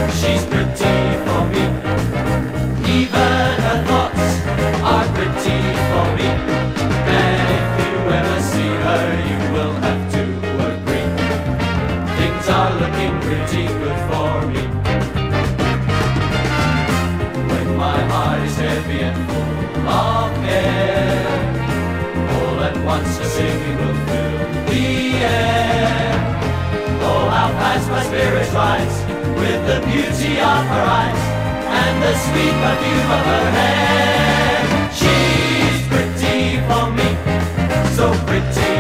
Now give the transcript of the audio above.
She's pretty for me. Even her thoughts are pretty for me. And if you ever see her, you will have to agree. Things are looking pretty good for me. When my heart is heavy and full of care, all at once a singing will fill the air. Oh, how fast my spirit rides with the beauty of her eyes and the sweet perfume of her hair. She's pretty for me, so pretty.